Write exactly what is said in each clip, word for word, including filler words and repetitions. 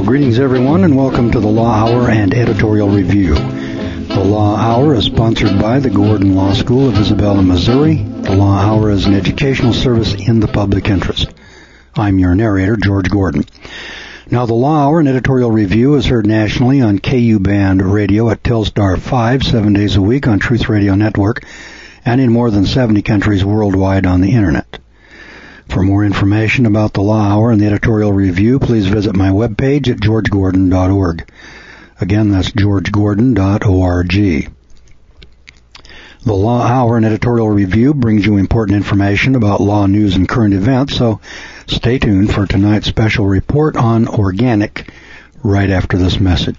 Well, greetings everyone, and welcome to the Law Hour and Editorial Review. The Law Hour is sponsored by the Gordon Law School of Isabella, Missouri. The Law Hour is an educational service in the public interest. I'm your narrator, George Gordon. Now, the Law Hour and Editorial Review is heard nationally on K U Band Radio at Telstar five, seven days a week on Truth Radio Network, and in more than seventy countries worldwide on the Internet. For more information about the Law Hour and the Editorial Review, please visit my webpage at george gordon dot org. Again, that's george gordon dot org. The Law Hour and Editorial Review brings you important information about law news and current events, so stay tuned for tonight's special report on organic right after this message.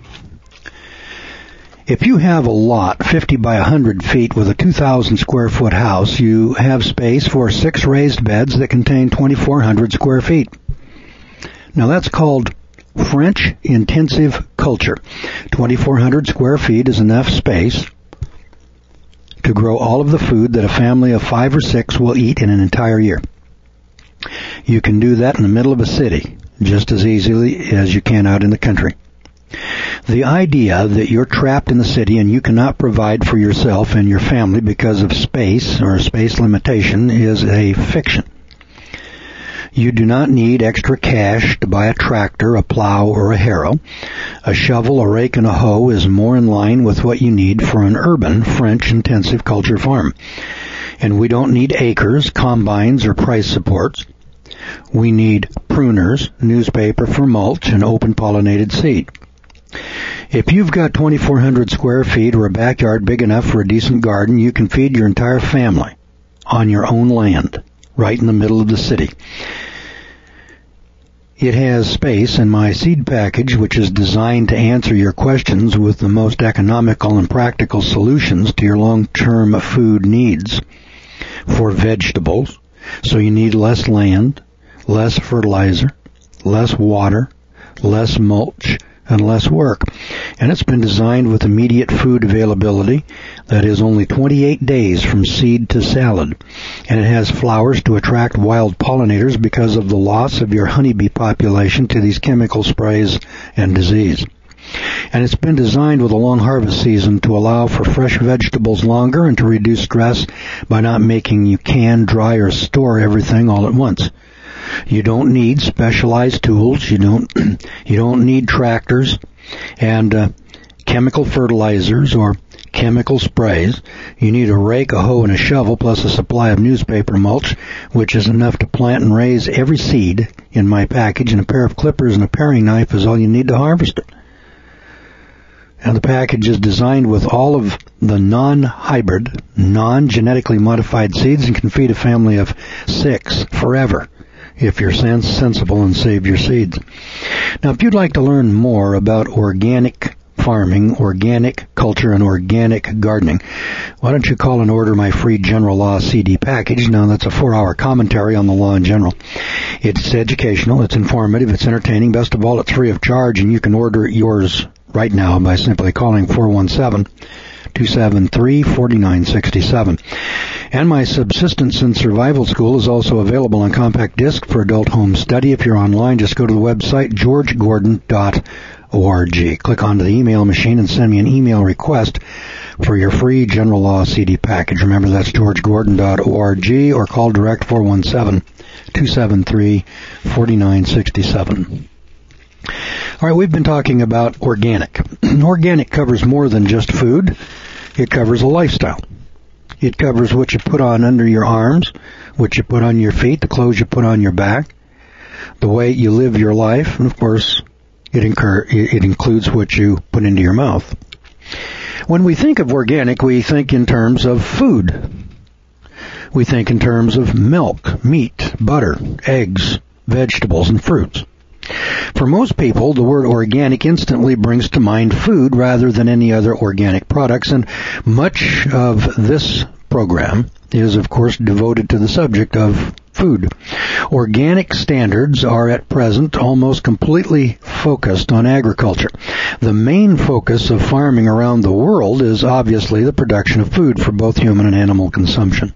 If you have a lot fifty by one hundred feet with a two thousand square foot house, you have space for six raised beds that contain twenty-four hundred square feet. Now that's called French intensive culture. twenty-four hundred square feet is enough space to grow all of the food that a family of five or six will eat in an entire year. You can do that in the middle of a city just as easily as you can out in the country. The idea that you're trapped in the city and you cannot provide for yourself and your family because of space or space limitation is a fiction. You do not need extra cash to buy a tractor, a plow, or a harrow. A shovel, a rake, and a hoe is more in line with what you need for an urban French intensive culture farm. And we don't need acres, combines, or price supports. We need pruners, newspaper for mulch, and open pollinated seed. If you've got twenty-four hundred square feet or a backyard big enough for a decent garden, you can feed your entire family on your own land, right in the middle of the city. It has space in my seed package, which is designed to answer your questions with the most economical and practical solutions to your long-term food needs. For vegetables, so you need less land, less fertilizer, less water, less mulch, and less work. And it's been designed with immediate food availability, that is only twenty-eight days from seed to salad. And it has flowers to attract wild pollinators because of the loss of your honeybee population to these chemical sprays and disease. And it's been designed with a long harvest season to allow for fresh vegetables longer and to reduce stress by not making you can, dry, or store everything all at once. You don't need specialized tools. You don't you don't need tractors and uh, chemical fertilizers or chemical sprays. You need a rake, a hoe, and a shovel, plus a supply of newspaper mulch, which is enough to plant and raise every seed in my package, and a pair of clippers and a paring knife is all you need to harvest it. And the package is designed with all of the non-hybrid, non-genetically modified seeds and can feed a family of six forever if you're sens- sensible and save your seeds. Now, if you'd like to learn more about organic farming, organic culture, and organic gardening, why don't you call and order my free General Law C D package? Now, that's a four-hour commentary on the law in general. It's educational, it's informative, it's entertaining. Best of all, it's free of charge, and you can order yours right now by simply calling four one seven, two seven three, four nine six seven. And my Subsistence and Survival School is also available on compact disc for adult home study. If you're online, just go to the website george gordon dot org. Click onto the email machine and send me an email request for your free General Law C D package. Remember, that's george gordon dot org, or call direct four one seven, two seven three, four nine six seven. All right, we've been talking about organic. Organic covers more than just food. It covers a lifestyle. It covers what you put on under your arms, what you put on your feet, the clothes you put on your back, the way you live your life, and of course, it, incur- it includes what you put into your mouth. When we think of organic, we think in terms of food. We think in terms of milk, meat, butter, eggs, vegetables, and fruits. For most people, the word organic instantly brings to mind food rather than any other organic products, and much of this program is, of course, devoted to the subject of food. Organic standards are at present almost completely focused on agriculture. The main focus of farming around the world is obviously the production of food for both human and animal consumption.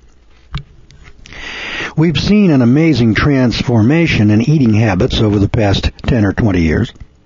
We've seen an amazing transformation in eating habits over the past ten or twenty years.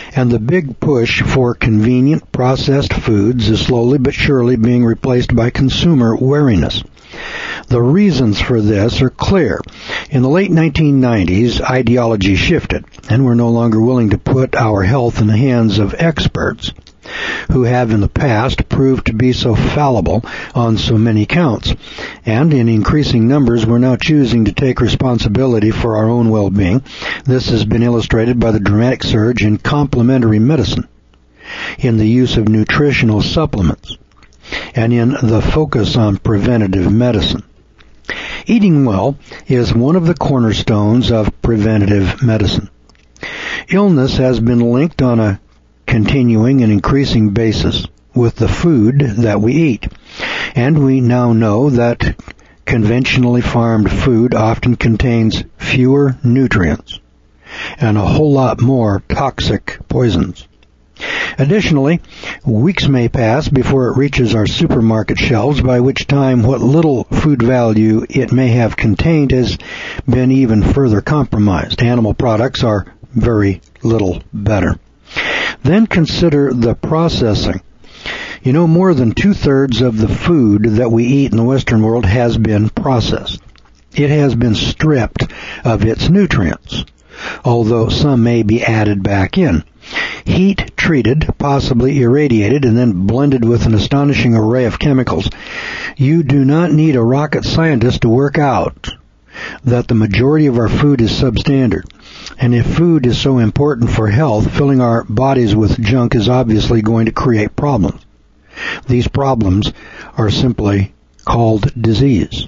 And the big push for convenient processed foods is slowly but surely being replaced by consumer wariness. The reasons for this are clear. In the late nineteen nineties, ideology shifted, and we're no longer willing to put our health in the hands of experts who have in the past proved to be so fallible on so many counts. And in increasing numbers, we're now choosing to take responsibility for our own well-being. This has been illustrated by the dramatic surge in complementary medicine, in the use of nutritional supplements, and in the focus on preventative medicine. Eating well is one of the cornerstones of preventative medicine. Illness has been linked on a continuing and increasing basis with the food that we eat. And we now know that conventionally farmed food often contains fewer nutrients and a whole lot more toxic poisons. Additionally, weeks may pass before it reaches our supermarket shelves, by which time what little food value it may have contained has been even further compromised. Animal products are very little better. Then consider the processing. You know, more than two-thirds of the food that we eat in the Western world has been processed. It has been stripped of its nutrients, although some may be added back in. Heat treated, possibly irradiated, and then blended with an astonishing array of chemicals. You do not need a rocket scientist to work out that the majority of our food is substandard. And if food is so important for health, filling our bodies with junk is obviously going to create problems. These problems are simply called disease.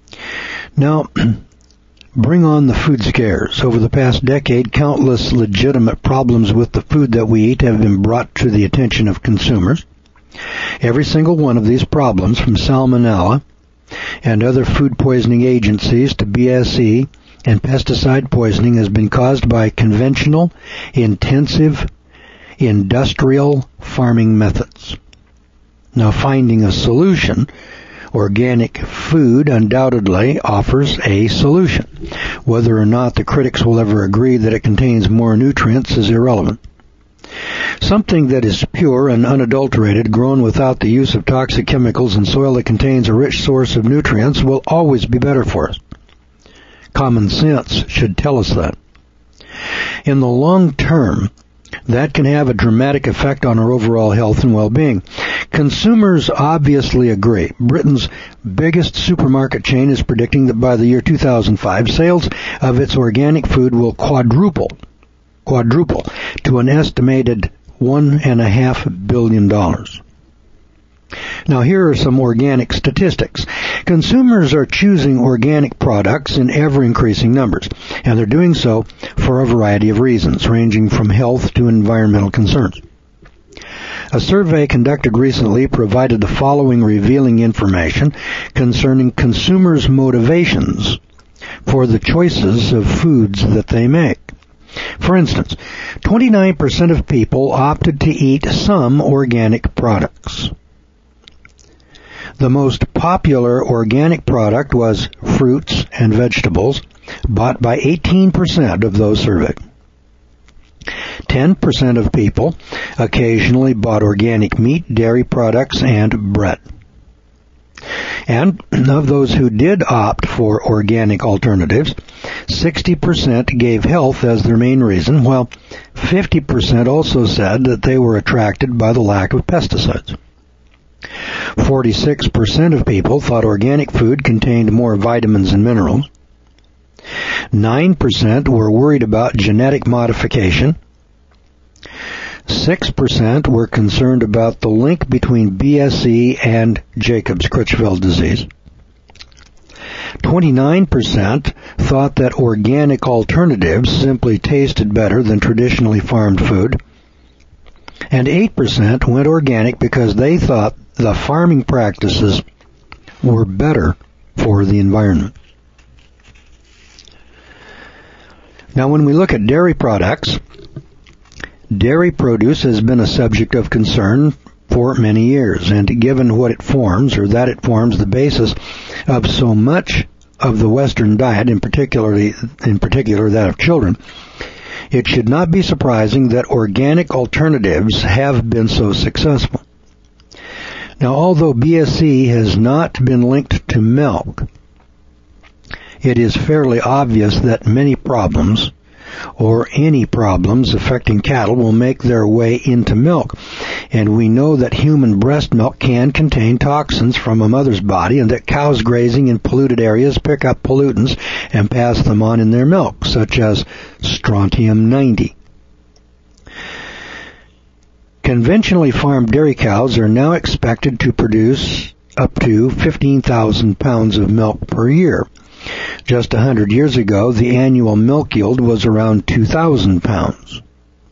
Now, bring on the food scares. Over the past decade, countless legitimate problems with the food that we eat have been brought to the attention of consumers. Every single one of these problems, from salmonella and other food poisoning agencies to B S E and pesticide poisoning, has been caused by conventional, intensive, industrial farming methods. Now, finding a solution, organic food undoubtedly offers a solution. Whether or not the critics will ever agree that it contains more nutrients is irrelevant. Something that is pure and unadulterated, grown without the use of toxic chemicals, in soil that contains a rich source of nutrients will always be better for us. Common sense should tell us that. In the long term, that can have a dramatic effect on our overall health and well-being. Consumers obviously agree. Britain's biggest supermarket chain is predicting that by the year two thousand five, sales of its organic food will quadruple, quadruple to an estimated one and a half billion dollars. Now, here are some organic statistics. Consumers are choosing organic products in ever-increasing numbers, and they're doing so for a variety of reasons, ranging from health to environmental concerns. A survey conducted recently provided the following revealing information concerning consumers' motivations for the choices of foods that they make. For instance, twenty-nine percent of people opted to eat some organic products. The most popular organic product was fruits and vegetables, bought by eighteen percent of those surveyed. ten percent of people occasionally bought organic meat, dairy products, and bread. And of those who did opt for organic alternatives, sixty percent gave health as their main reason, while fifty percent also said that they were attracted by the lack of pesticides. forty-six percent of people thought organic food contained more vitamins and minerals. nine percent were worried about genetic modification. six percent were concerned about the link between B S E and Jacobs-Creutzfeldt disease. twenty-nine percent thought that organic alternatives simply tasted better than traditionally farmed food. And eight percent went organic because they thought the farming practices were better for the environment. Now, when we look at dairy products, dairy produce has been a subject of concern for many years, and given what it forms, or that it forms the basis of so much of the Western diet, in particular, in particular that of children, It should not be surprising that organic alternatives have been so successful. Now, although B S E has not been linked to milk, it is fairly obvious that many problems, or any problems affecting cattle, will make their way into milk. And we know that human breast milk can contain toxins from a mother's body, and that cows grazing in polluted areas pick up pollutants and pass them on in their milk, such as strontium ninety. Conventionally farmed dairy cows are now expected to produce up to fifteen thousand pounds of milk per year. Just one hundred years ago, the annual milk yield was around two thousand pounds.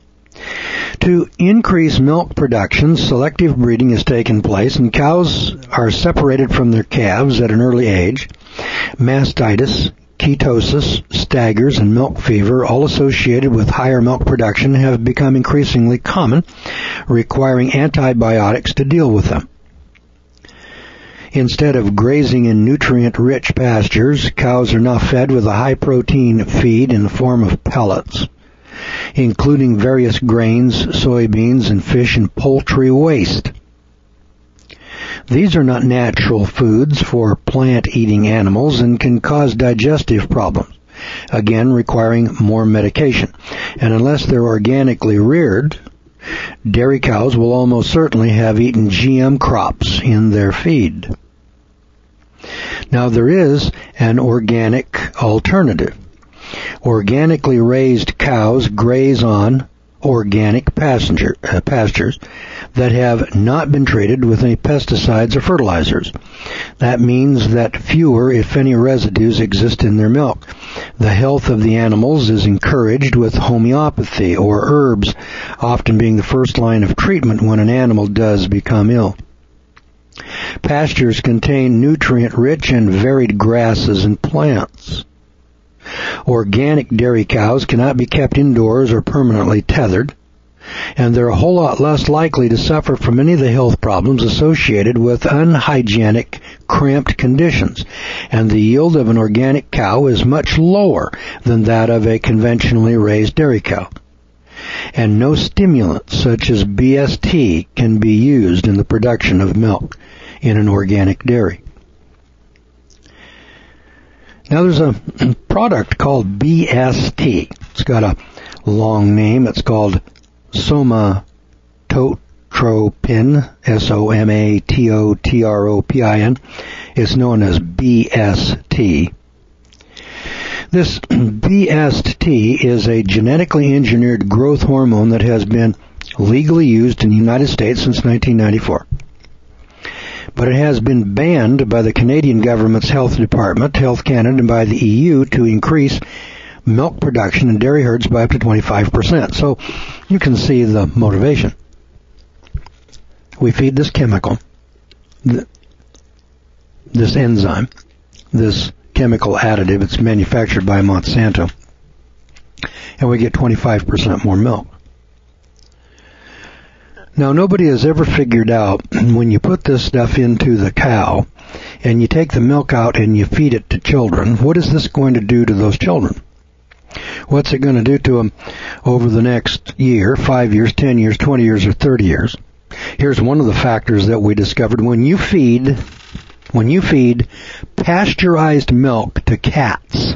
To increase milk production, selective breeding has taken place, and cows are separated from their calves at an early age. Mastitis, ketosis, staggers, and milk fever, all associated with higher milk production, have become increasingly common, requiring antibiotics to deal with them. Instead of grazing in nutrient-rich pastures, cows are now fed with a high-protein feed in the form of pellets, including various grains, soybeans, and fish and poultry waste. These are not natural foods for plant-eating animals and can cause digestive problems, again requiring more medication. And unless they're organically reared, dairy cows will almost certainly have eaten G M crops in their feed. Now, there is an organic alternative. Organically raised cows graze on organic passenger, uh, pastures that have not been treated with any pesticides or fertilizers. That means that fewer, if any, residues exist in their milk. The health of the animals is encouraged with homeopathy or herbs, often being the first line of treatment when an animal does become ill. Pastures contain nutrient-rich and varied grasses and plants. Organic dairy cows cannot be kept indoors or permanently tethered, and they're a whole lot less likely to suffer from any of the health problems associated with unhygienic, cramped conditions, and the yield of an organic cow is much lower than that of a conventionally raised dairy cow. And no stimulants such as B S T can be used in the production of milk in an organic dairy. Now, there's a product called B S T. It's got a long name. It's called somatotropin, S O M A T O T R O P I N. It's known as B S T. This B S T is a genetically engineered growth hormone that has been legally used in the United States since nineteen ninety-four. But it has been banned by the Canadian government's Health Department, Health Canada, and by the E U to increase milk production in dairy herds by up to twenty-five percent. So you can see the motivation. We feed this chemical, this enzyme, this chemical additive. It's manufactured by Monsanto, and we get twenty-five percent more milk. Now, nobody has ever figured out when you put this stuff into the cow and you take the milk out and you feed it to children, what is this going to do to those children? What's it going to do to them over the next year, five years, ten years, twenty years, or thirty years? Here's one of the factors that we discovered. When you feed, when you feed pasteurized milk to cats,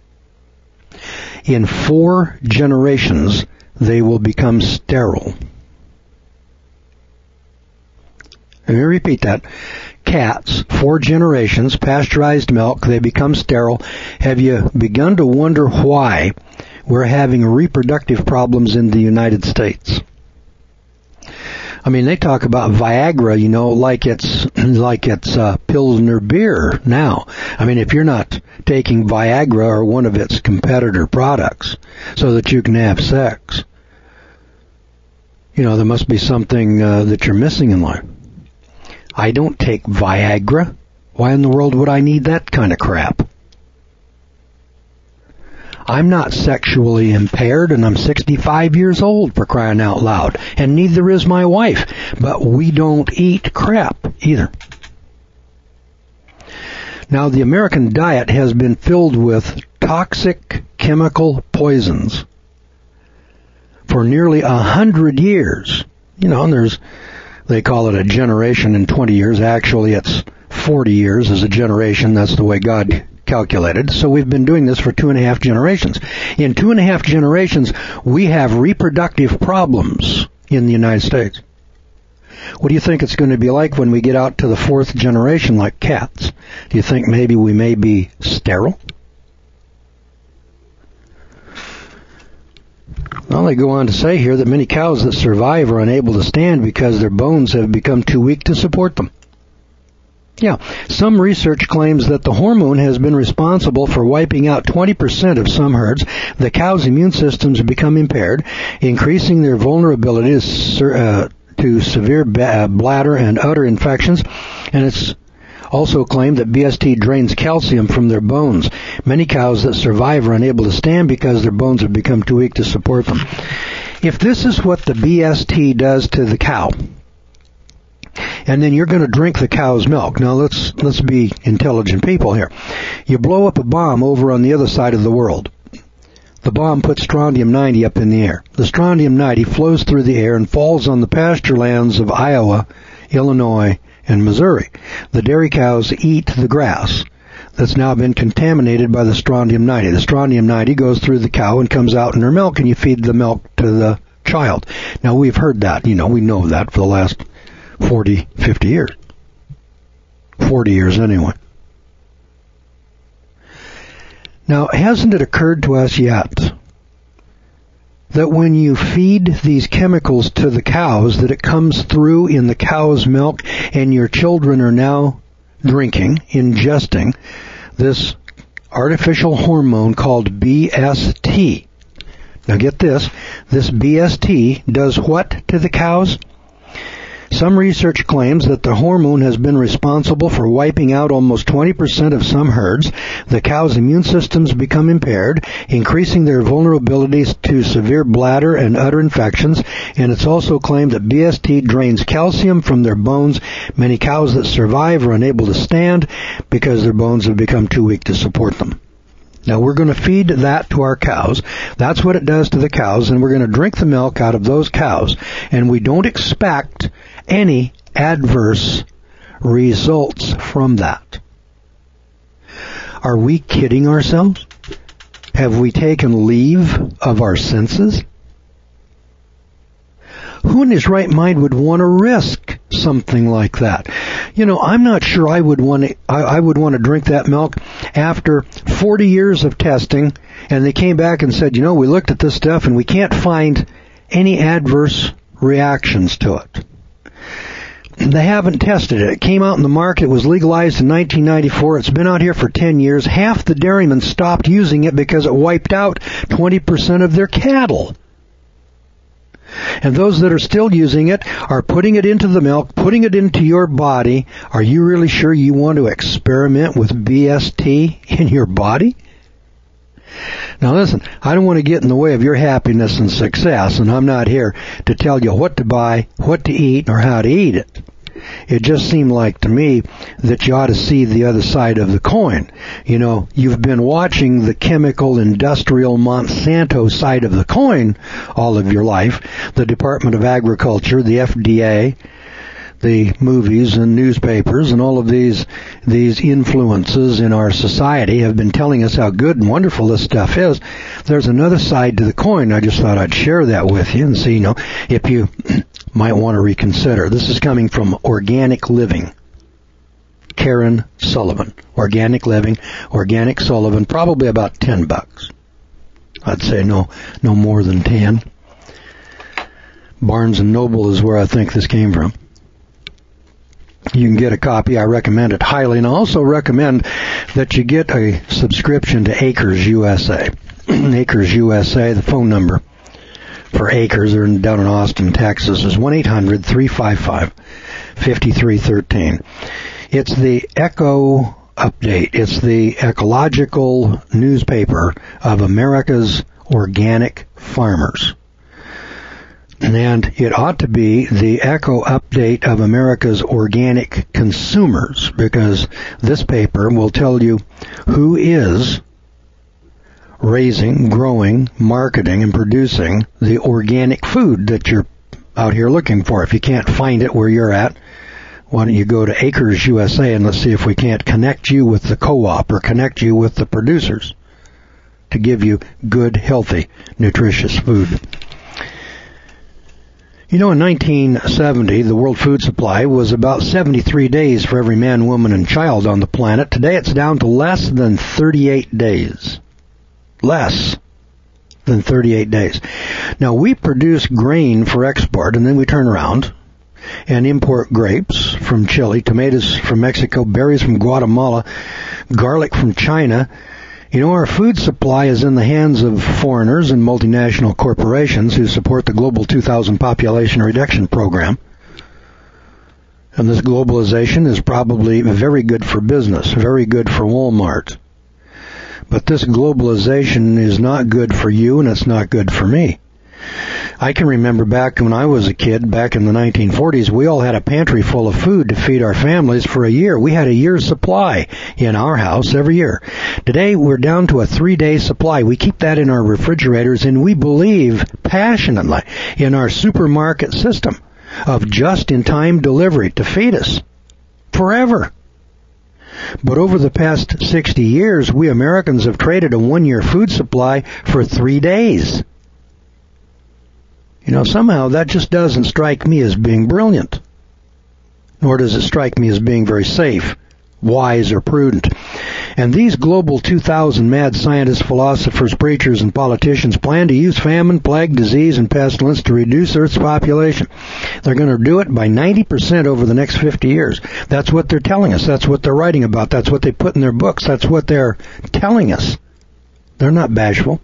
in four generations, they will become sterile. Let me repeat that. Cats, four generations, pasteurized milk, they become sterile. Have you begun to wonder why we're having reproductive problems in the United States? I mean, they talk about Viagra, you know, like it's like it's uh, Pilsner beer now. I mean, if you're not taking Viagra or one of its competitor products so that you can have sex, you know, there must be something uh, that you're missing in life. I don't take Viagra. Why in the world would I need that kind of crap? I'm not sexually impaired, and I'm sixty-five years old, for crying out loud. And neither is my wife. But we don't eat crap either. Now, the American diet has been filled with toxic chemical poisons for nearly a hundred years. You know, and there's, they call it a generation in twenty years. Actually, it's forty years as a generation. That's the way God calculated. So we've been doing this for two and a half generations. In two and a half generations, we have reproductive problems in the United States. What do you think it's going to be like when we get out to the fourth generation like cats? Do you think maybe we may be sterile? Well, they go on to say here that many cows that survive are unable to stand because their bones have become too weak to support them. Yeah, some research claims that the hormone has been responsible for wiping out twenty percent of some herds. The cow's immune systems become impaired, increasing their vulnerability to, uh, to severe ba- bladder and udder infections, and it's also claimed that B S T drains calcium from their bones. Many cows that survive are unable to stand because their bones have become too weak to support them. If this is what the B S T does to the cow, and then you're going to drink the cow's milk. Now let's let's be intelligent people here. You blow up a bomb over on the other side of the world. The bomb puts strontium ninety up in the air. The strontium ninety flows through the air and falls on the pasture lands of Iowa, Illinois, and Missouri. The dairy cows eat the grass that's now been contaminated by the strontium ninety. The strontium ninety goes through the cow and comes out in her milk, and you feed the milk to the child. Now we've heard that, you know, we know that for the last forty, fifty years. forty years anyway. Now, hasn't it occurred to us yet that when you feed these chemicals to the cows, that it comes through in the cow's milk, and your children are now drinking, ingesting this artificial hormone called B S T. Now get this, this B S T does what to the cows? Some research claims that the hormone has been responsible for wiping out almost twenty percent of some herds. The cow's immune systems become impaired, increasing their vulnerabilities to severe bladder and udder infections, and it's also claimed that B S T drains calcium from their bones. Many cows that survive are unable to stand because their bones have become too weak to support them. Now we're going to feed that to our cows. That's what it does to the cows, and we're going to drink the milk out of those cows. And we don't expect any adverse results from that. Are we kidding ourselves? Have we taken leave of our senses? Who in his right mind would want to risk something like that? You know, I'm not sure I would want to, I, I would want to drink that milk after forty years of testing, and they came back and said, you know, we looked at this stuff and we can't find any adverse reactions to it. They haven't tested it. It came out in the market. It was legalized in nineteen ninety-four. It's been out here for ten years. Half the dairymen stopped using it because it wiped out twenty percent of their cattle. And those that are still using it are putting it into the milk, putting it into your body. Are you really sure you want to experiment with B S T in your body? Now listen, I don't want to get in the way of your happiness and success, and I'm not here to tell you what to buy, what to eat, or how to eat it. It just seemed like to me that you ought to see the other side of the coin. You know, you've been watching the chemical, industrial, Monsanto side of the coin all of your life. The Department of Agriculture, the F D A, the movies and newspapers and all of these these influences in our society have been telling us how good and wonderful this stuff is. There's another side to the coin. I just thought I'd share that with you and see, you know, if you might want to reconsider. This is coming from Organic Living. Karen Sullivan. Organic Living, Organic Sullivan, probably about ten bucks. I'd say no no more than ten. Barnes and Noble is where I think this came from. You can get a copy. I recommend it highly, and I also recommend that you get a subscription to Acres U S A. Acres U S A, the phone number for Acres, they're down in Austin, Texas, is one eight hundred three five five five three one three. It's the Echo Update. It's the ecological newspaper of America's organic farmers. And it ought to be the Echo Update of America's organic consumers, because this paper will tell you who is raising, growing, marketing, and producing the organic food that you're out here looking for. If you can't find it where you're at, why don't you go to Acres U S A and let's see if we can't connect you with the co-op or connect you with the producers to give you good, healthy, nutritious food. You know, in nineteen seventy, the world food supply was about seventy-three days for every man, woman, and child on the planet. Today it's down to less than thirty-eight days. Less than thirty-eight days. Now, we produce grain for export, and then we turn around and import grapes from Chile, tomatoes from Mexico, berries from Guatemala, garlic from China. You know, our food supply is in the hands of foreigners and multinational corporations who support the Global two thousand Population Reduction Program. And this globalization is probably very good for business, very good for Walmart. But this globalization is not good for you, and it's not good for me. I can remember back when I was a kid, back in the nineteen forties, we all had a pantry full of food to feed our families for a year. We had a year's supply in our house every year. Today, we're down to a three-day supply. We keep that in our refrigerators, and we believe passionately in our supermarket system of just-in-time delivery to feed us forever. But over the past sixty years, we Americans have traded a one-year food supply for three days. You know, somehow that just doesn't strike me as being brilliant. Nor does it strike me as being very safe, wise, or prudent. And these Global two thousand mad scientists, philosophers, preachers, and politicians plan to use famine, plague, disease, and pestilence to reduce Earth's population. They're going to do it by ninety percent over the next fifty years. That's what they're telling us. That's what they're writing about. That's what they put in their books. That's what they're telling us. They're not bashful.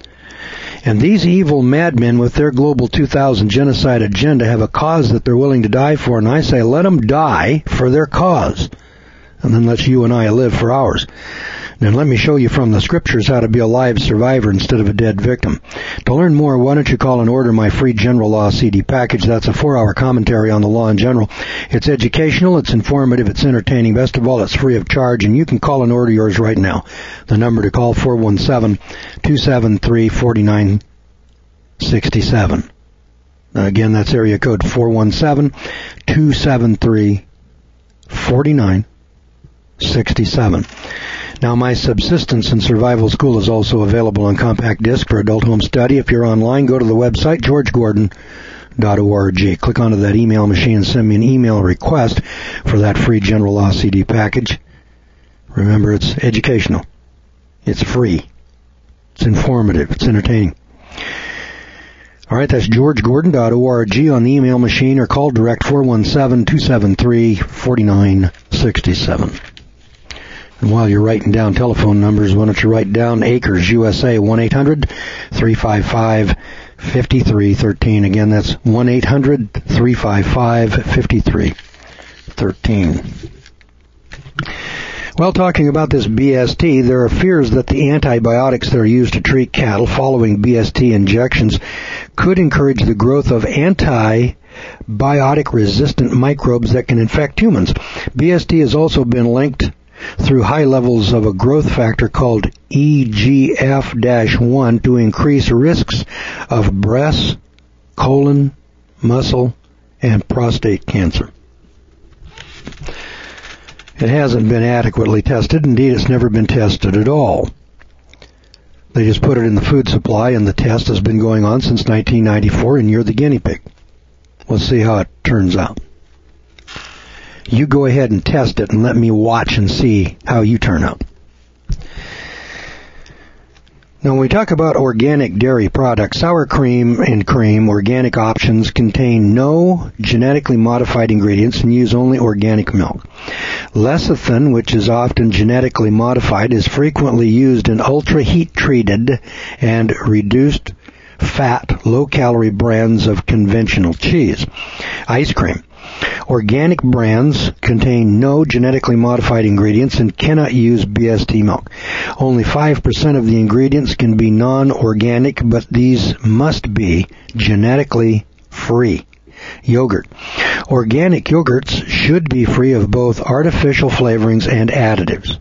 And these evil madmen with their Global two thousand genocide agenda have a cause that they're willing to die for, and I say let them die for their cause. And then let you and I live for ours. And let me show you from the scriptures how to be a live survivor instead of a dead victim. To learn more, why don't you call and order my free General Law C D package. That's a four-hour commentary on the law in general. It's educational, it's informative, it's entertaining. Best of all, it's free of charge, and you can call and order yours right now. The number to call, four one seven, two seven three, four nine six seven. Again, that's area code four one seven, two seven three, four nine six seven. Now, my Subsistence and Survival School is also available on compact disc for adult home study. If you're online, go to the website, george gordon dot org. Click onto that email machine and send me an email request for that free General Law C D package. Remember, it's educational. It's free. It's informative. It's entertaining. All right, that's george gordon dot org on the email machine, or call direct four one seven, two seven three, four nine six seven. And while you're writing down telephone numbers, why don't you write down Acres U S A, one eight hundred, three five five, five three one three. Again, that's one eight hundred, three five five, five three one three. Well, talking about this B S T, there are fears that the antibiotics that are used to treat cattle following B S T injections could encourage the growth of antibiotic-resistant microbes that can infect humans. B S T has also been linked through high levels of a growth factor called E G F one to increase risks of breast, colon, muscle, and prostate cancer. It hasn't been adequately tested. Indeed, it's never been tested at all. They just put it in the food supply, and the test has been going on since nineteen ninety-four, and you're the guinea pig. Let's see how it turns out. You go ahead and test it and let me watch and see how you turn out. Now, when we talk about organic dairy products, sour cream and cream, organic options contain no genetically modified ingredients and use only organic milk. Lecithin, which is often genetically modified, is frequently used in ultra-heat-treated and reduced fat, low-calorie brands of conventional cheese. Ice cream. Organic brands contain no genetically modified ingredients and cannot use B S T milk. Only five percent of the ingredients can be non-organic, but these must be genetically free. Yogurt. Organic yogurts should be free of both artificial flavorings and additives.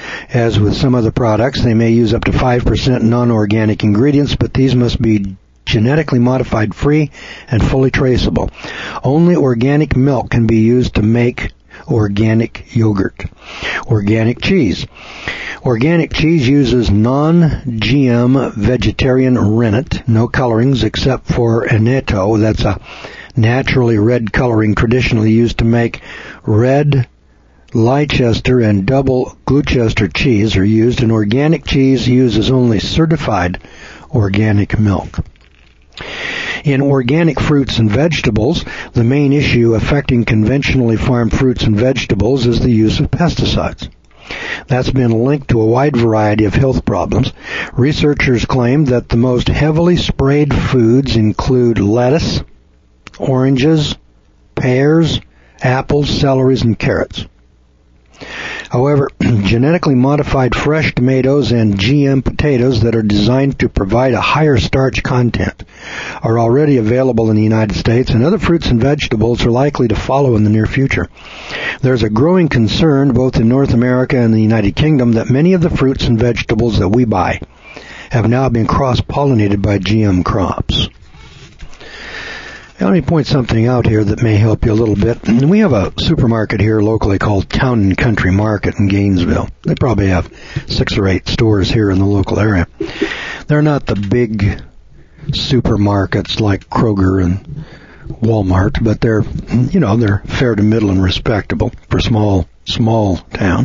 As with some other products, they may use up to five percent non-organic ingredients, but these must be genetically modified free and fully traceable. Only organic milk can be used to make organic yogurt. Organic cheese. Organic cheese uses non-G M vegetarian rennet, no colorings except for annatto. That's a naturally red coloring traditionally used to make red Leicester and double Gloucester cheese are used, and organic cheese uses only certified organic milk. In organic fruits and vegetables, the main issue affecting conventionally farmed fruits and vegetables is the use of pesticides. That's been linked to a wide variety of health problems. Researchers claim that the most heavily sprayed foods include lettuce, oranges, pears, apples, celeries, and carrots. However, genetically modified fresh tomatoes and G M potatoes that are designed to provide a higher starch content are already available in the United States, and other fruits and vegetables are likely to follow in the near future. There's a growing concern both in North America and the United Kingdom that many of the fruits and vegetables that we buy have now been cross-pollinated by G M crops. Now, let me point something out here that may help you a little bit. We have a supermarket here locally called Town and Country Market in Gainesville. They probably have six or eight stores here in the local area. They're not the big supermarkets like Kroger and Walmart, but they're, you know, they're fair to middle and respectable for small, small town.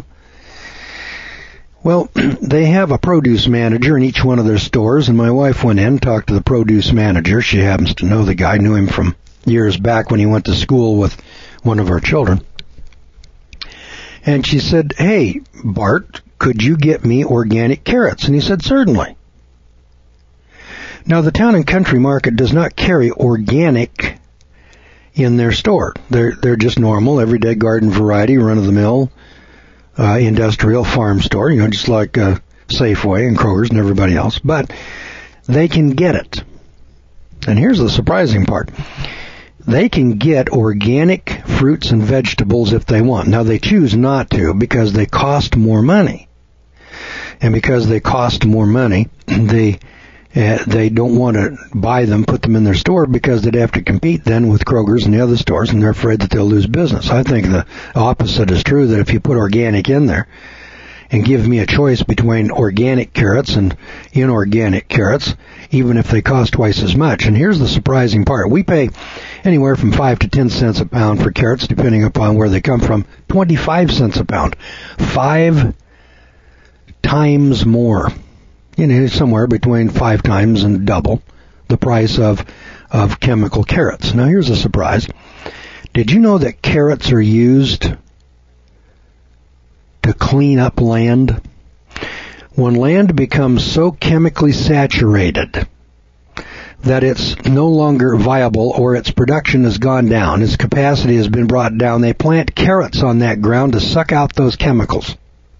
Well, they have a produce manager in each one of their stores, and my wife went in and talked to the produce manager. She happens to know the guy, knew him from years back when he went to school with one of our children. And she said, "Hey, Bart, could you get me organic carrots?" And he said, "Certainly." Now, the Town and Country Market does not carry organic in their store. They're, they're just normal, everyday garden variety, run-of-the-mill, Uh, industrial farm store, you know, just like uh, Safeway and Kroger's and everybody else. But they can get it. And here's the surprising part. They can get organic fruits and vegetables if they want. Now, they choose not to because they cost more money. And because they cost more money, they uh, they don't want to buy them, put them in their store, because they'd have to compete then with Kroger's and the other stores, and they're afraid that they'll lose business. I think the opposite is true, that if you put organic in there and give me a choice between organic carrots and inorganic carrots, even if they cost twice as much. And here's the surprising part. We pay anywhere from five to ten cents a pound for carrots, depending upon where they come from. twenty-five cents a pound. Five times more. You know, somewhere between five times and double the price of of chemical carrots. Now, here's a surprise. Did you know that carrots are used to clean up land? When land becomes so chemically saturated that it's no longer viable or its production has gone down, its capacity has been brought down, they plant carrots on that ground to suck out those chemicals.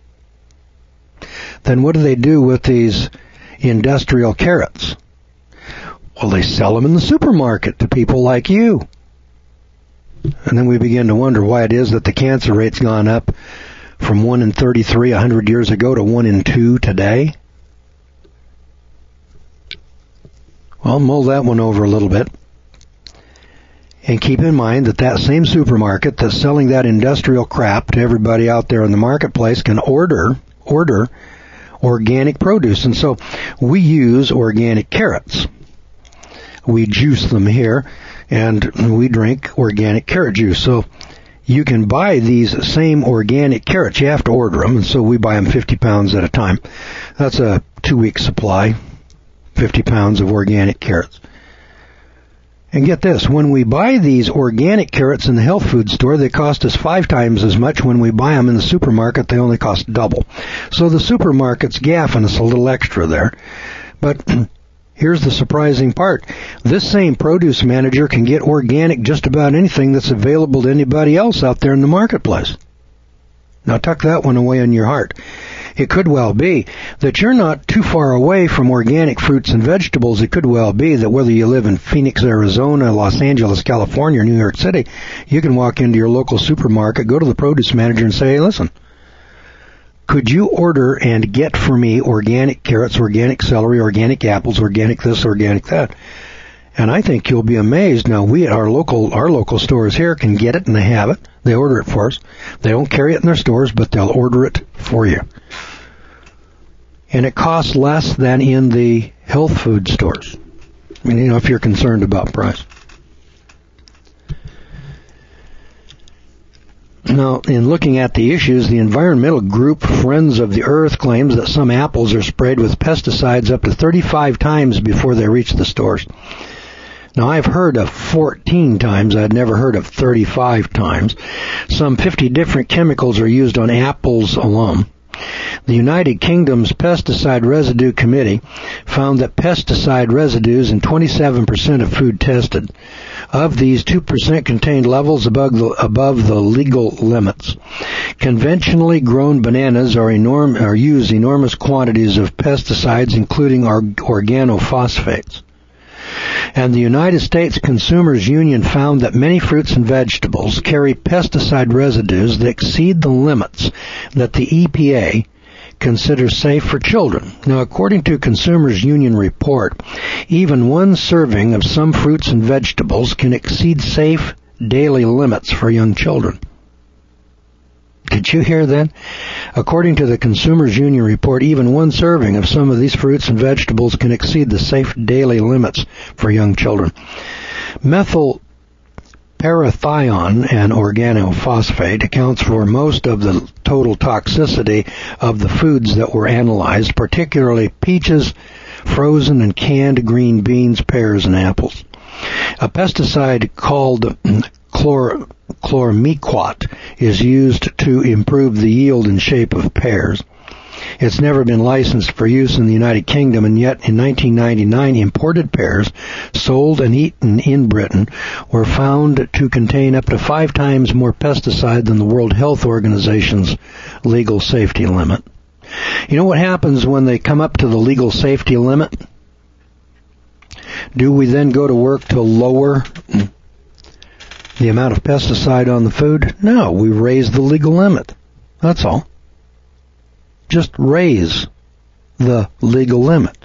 Then what do they do with these industrial carrots? Well, they sell them in the supermarket to people like you. And then we begin to wonder why it is that the cancer rate's gone up from one in thirty-three a hundred years ago to one in two today. Well, mull that one over a little bit. And keep in mind that that same supermarket that's selling that industrial crap to everybody out there in the marketplace can order, order organic produce. And so we use organic carrots. We juice them here, and we drink organic carrot juice. So you can buy these same organic carrots. You have to order them, and so we buy them fifty pounds at a time. That's a two-week supply, fifty pounds of organic carrots. And get this, when we buy these organic carrots in the health food store, they cost us five times as much. When we buy them in the supermarket, they only cost double. So the supermarket's gaffing us a little extra there. But here's the surprising part. This same produce manager can get organic just about anything that's available to anybody else out there in the marketplace. Now tuck that one away in your heart. It could well be that you're not too far away from organic fruits and vegetables. It could well be that whether you live in Phoenix, Arizona, Los Angeles, California, or New York City, you can walk into your local supermarket, go to the produce manager and say, "Hey, listen, could you order and get for me organic carrots, organic celery, organic apples, organic this, organic that? And I think you'll be amazed. Now, we at our local, our local stores here can get it, and they have it. They order it for us. They don't carry it in their stores, but they'll order it for you. And it costs less than in the health food stores. I mean, you know, if you're concerned about price. Now, in looking at the issues, the environmental group Friends of the Earth claims that some apples are sprayed with pesticides up to thirty-five times before they reach the stores. Now, I've heard of fourteen times. I'd never heard of thirty-five times. Some fifty different chemicals are used on apples alone. The United Kingdom's Pesticide Residue Committee found that pesticide residues in twenty-seven percent of food tested. Of these, two percent contained levels above the, above the legal limits. Conventionally grown bananas are, enorm, are use enormous quantities of pesticides, including or, organophosphates. And the United States Consumers Union found that many fruits and vegetables carry pesticide residues that exceed the limits that the E P A considers safe for children. Now, according to Consumers Union report, even one serving of some fruits and vegetables can exceed safe daily limits for young children. Did you hear that? According to the Consumers Union report, even one serving of some of these fruits and vegetables can exceed the safe daily limits for young children. Methyl parathion, an organophosphate, accounts for most of the total toxicity of the foods that were analyzed, particularly peaches, frozen and canned green beans, pears, and apples. A pesticide called chlor- chlormequat is used to improve the yield and shape of pears. It's never been licensed for use in the United Kingdom, and yet in nineteen ninety-nine, imported pears sold and eaten in Britain were found to contain up to five times more pesticide than the World Health Organization's legal safety limit. You know what happens when they come up to the legal safety limit? Do we then go to work to lower the amount of pesticide on the food? No, we raise the legal limit. That's all. Just raise the legal limit.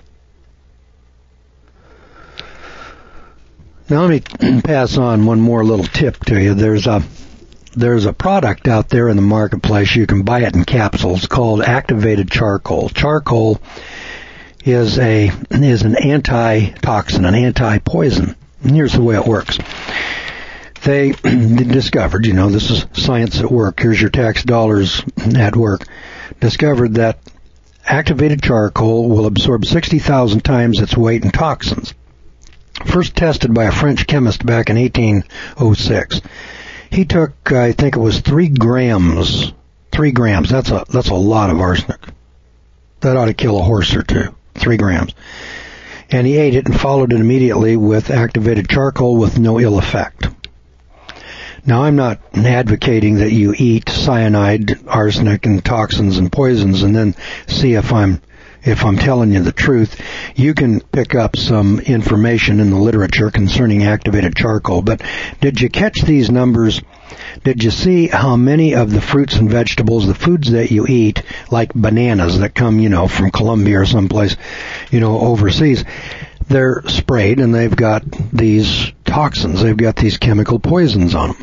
Now let me pass on one more little tip to you. There's a there's a product out there in the marketplace. You can buy it in capsules called activated charcoal. Charcoal is a is an antitoxin, an anti-poison. And here's the way it works. They discovered, you know, this is science at work. Here's your tax dollars at work. Discovered that activated charcoal will absorb sixty thousand times its weight in toxins. First tested by a French chemist back in eighteen oh six. He took, I think it was three grams. Three grams. That's a that's a lot of arsenic. That ought to kill a horse or two. Three grams. And he ate it and followed it immediately with activated charcoal with no ill effect. Now, I'm not advocating that you eat cyanide, arsenic, and toxins and poisons and then see if I'm if I'm telling you the truth. You can pick up some information in the literature concerning activated charcoal. But did you catch these numbers? Did you see how many of the fruits and vegetables, the foods that you eat, like bananas that come, you know, from Colombia or someplace, you know, overseas, they're sprayed and they've got these toxins, they've got these chemical poisons on them.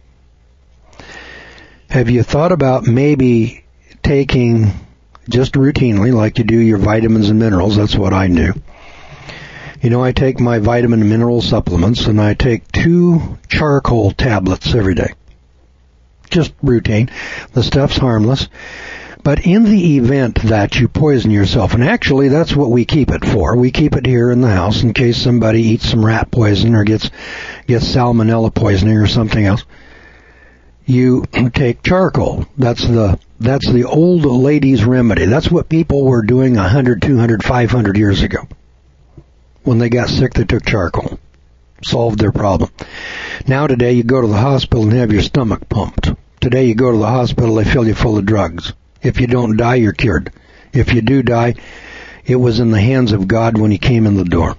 Have you thought about maybe taking, just routinely, like you do your vitamins and minerals? That's what I do. You know, I take my vitamin and mineral supplements, and I take two charcoal tablets every day. Just routine. The stuff's harmless. But in the event that you poison yourself, and actually that's what we keep it for. We keep it here in the house in case somebody eats some rat poison or gets gets salmonella poisoning or something else. You take charcoal. That's the that's the old lady's remedy. That's what people were doing one hundred, two hundred, five hundred years ago. When they got sick, they took charcoal. Solved their problem. Now today, you go to the hospital and have your stomach pumped. Today, you go to the hospital, they fill you full of drugs. If you don't die, you're cured. If you do die, it was in the hands of God when He came in the door.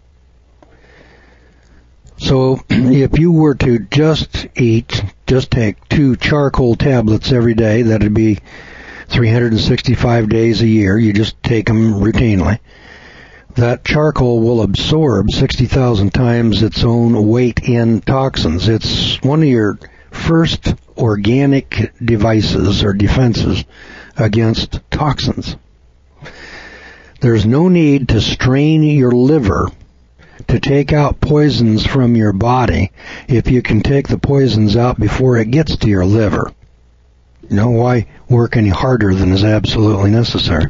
So if you were to just eat, just take two charcoal tablets every day, that'd be three hundred sixty-five days a year. You just take them routinely. That charcoal will absorb sixty thousand times its own weight in toxins. It's one of your first organic devices or defenses against toxins. There's no need to strain your liver to take out poisons from your body if you can take the poisons out before it gets to your liver. You know, why work any harder than is absolutely necessary?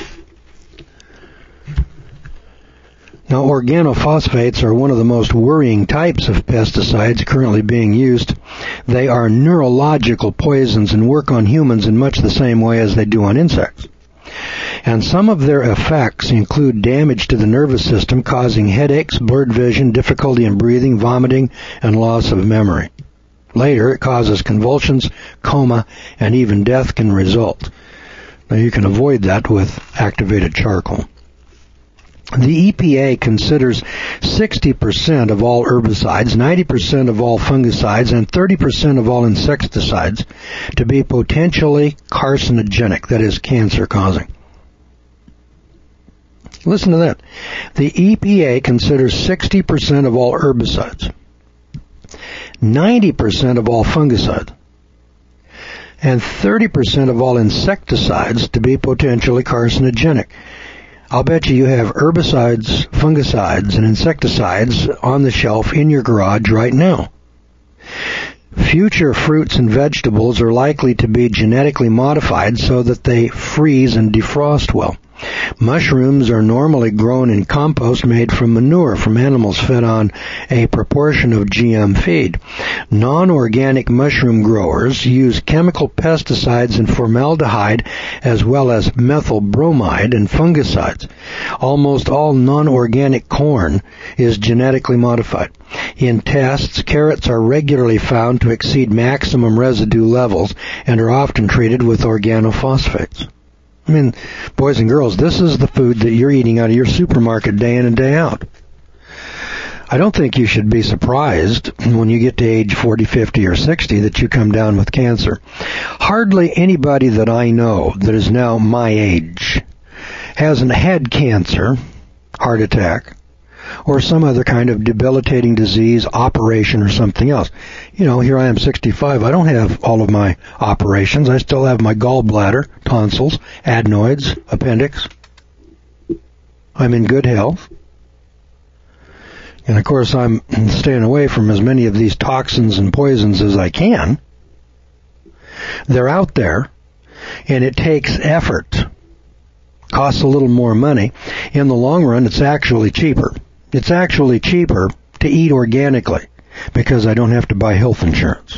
Now, organophosphates are one of the most worrying types of pesticides currently being used. They are neurological poisons and work on humans in much the same way as they do on insects. And some of their effects include damage to the nervous system, causing headaches, blurred vision, difficulty in breathing, vomiting, and loss of memory. Later, it causes convulsions, coma, and even death can result. Now, you can avoid that with activated charcoal. The E P A considers sixty percent of all herbicides, ninety percent of all fungicides, and thirty percent of all insecticides to be potentially carcinogenic, that is, cancer-causing. Listen to that. The E P A considers sixty percent of all herbicides, ninety percent of all fungicides, and thirty percent of all insecticides to be potentially carcinogenic. I'll bet you you have herbicides, fungicides, and insecticides on the shelf in your garage right now. Future fruits and vegetables are likely to be genetically modified so that they freeze and defrost well. Mushrooms are normally grown in compost made from manure from animals fed on a proportion of G M feed. Non-organic mushroom growers use chemical pesticides and formaldehyde as well as methyl bromide and fungicides. Almost all non-organic corn is genetically modified. In tests, carrots are regularly found to exceed maximum residue levels and are often treated with organophosphates. I mean, boys and girls, this is the food that you're eating out of your supermarket day in and day out. I don't think you should be surprised when you get to age forty, fifty, or sixty that you come down with cancer. Hardly anybody that I know that is now my age hasn't had cancer, heart attack, or some other kind of debilitating disease, operation, or something else. You know, here I am sixty-five. I don't have all of my operations. I still have my gallbladder, tonsils, adenoids, appendix. I'm in good health. And of course, I'm staying away from as many of these toxins and poisons as I can. They're out there, and it takes effort. Costs a little more money. In the long run, it's actually cheaper. It's actually cheaper to eat organically because I don't have to buy health insurance.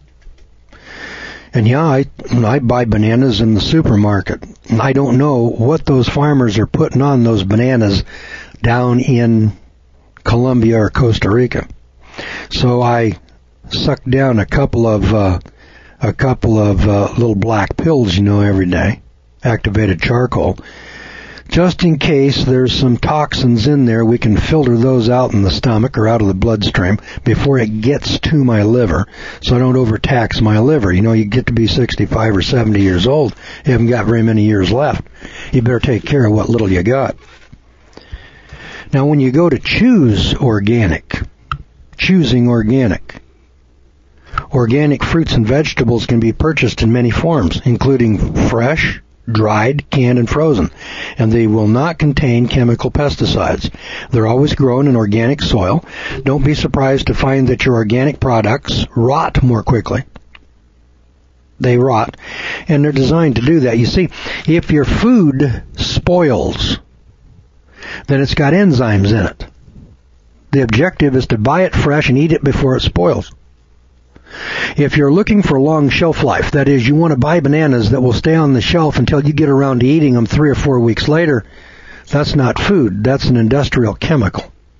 And yeah, I, I buy bananas in the supermarket. I don't know what those farmers are putting on those bananas down in Colombia or Costa Rica. So I suck down a couple of uh, a couple of uh, little black pills, you know, every day, activated charcoal. Just in case there's some toxins in there, we can filter those out in the stomach or out of the bloodstream before it gets to my liver, so I don't overtax my liver. You know, you get to be sixty-five or seventy years old, you haven't got very many years left. You better take care of what little you got. Now, when you go to choose organic, choosing organic, organic fruits and vegetables can be purchased in many forms, including fresh, dried, canned, and frozen, and they will not contain chemical pesticides. They're always grown in organic soil. Don't be surprised to find that your organic products rot more quickly. They rot, and they're designed to do that. You see, if your food spoils, then it's got enzymes in it. The objective is to buy it fresh and eat it before it spoils. If you're looking for long shelf life, that is, you want to buy bananas that will stay on the shelf until you get around to eating them three or four weeks later, that's not food. That's an industrial chemical.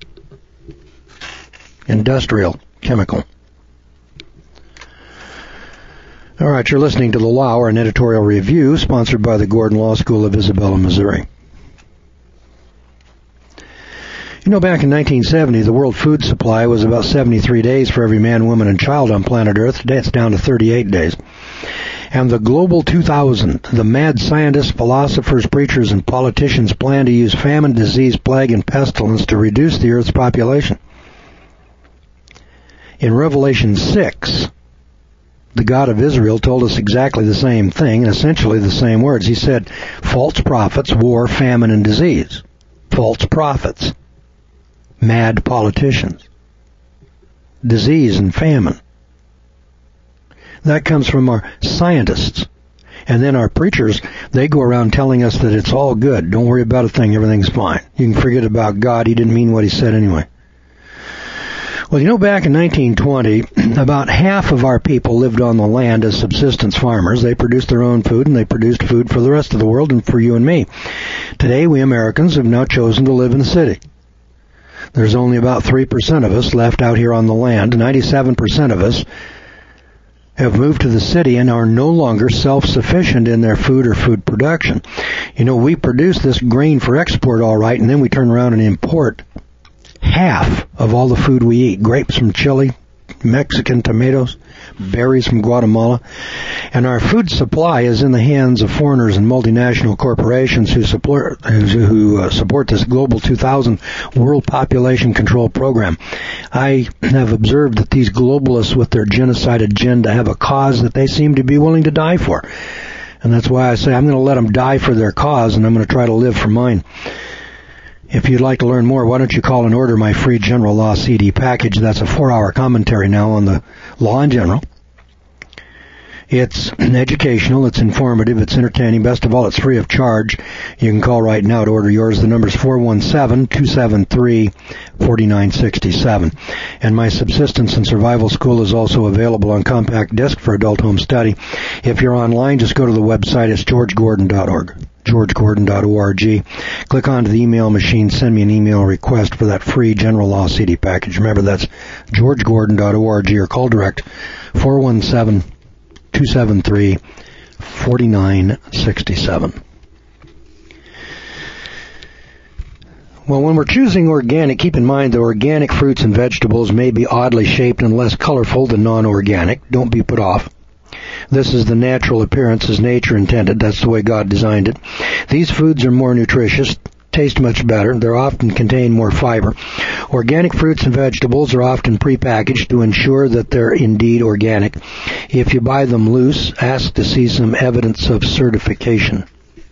Industrial chemical. All right, you're listening to The Law Hour, an editorial review sponsored by the Gordon Law School of Isabella, Missouri. You know, back in nineteen seventy, the world food supply was about seventy-three days for every man, woman, and child on planet Earth. Today it's down to thirty-eight days. And the Global two thousand, the mad scientists, philosophers, preachers, and politicians plan to use famine, disease, plague, and pestilence to reduce the Earth's population. In Revelation six, the God of Israel told us exactly the same thing, and essentially the same words. He said, false prophets, war, famine, and disease. False prophets. Mad politicians. Disease and famine. That comes from our scientists. And then our preachers, they go around telling us that it's all good. Don't worry about a thing. Everything's fine. You can forget about God. He didn't mean what he said anyway. Well, you know, back in nineteen twenty, about half of our people lived on the land as subsistence farmers. They produced their own food, and they produced food for the rest of the world and for you and me. Today, we Americans have now chosen to live in the city. There's only about three percent of us left out here on the land. ninety-seven percent of us have moved to the city and are no longer self-sufficient in their food or food production. You know, we produce this grain for export all right, and then we turn around and import half of all the food we eat. Grapes from Chile, Mexican tomatoes, berries from Guatemala. And our food supply is in the hands of foreigners and multinational corporations who support, who uh, support this Global two thousand World Population Control Program. I have observed that these globalists with their genocide agenda have a cause that they seem to be willing to die for. And that's why I say I'm going to let them die for their cause, and I'm going to try to live for mine. If you'd like to learn more, why don't you call and order my free General Law C D package. That's a four-hour commentary now on the law in general. It's educational, it's informative, it's entertaining. Best of all, it's free of charge. You can call right now to order yours. The number's four one seven, two seven three, four nine six seven. And my Subsistence and Survival School is also available on compact disc for adult home study. If you're online, just go to the website. It's george gordon dot org. george gordon dot org. Click onto the email machine, send me an email request for that free General Law C D package. Remember, that's george gordon dot org, or call direct four one seven, two seven three, four nine six seven. Well, when we're choosing organic, keep in mind that organic fruits and vegetables may be oddly shaped and less colorful than non-organic. Don't be put off. This is the natural appearance as nature intended. That's the way God designed it. These foods are more nutritious, taste much better. They often contain more fiber. Organic fruits and vegetables are often prepackaged to ensure that they're indeed organic. If you buy them loose, ask to see some evidence of certification.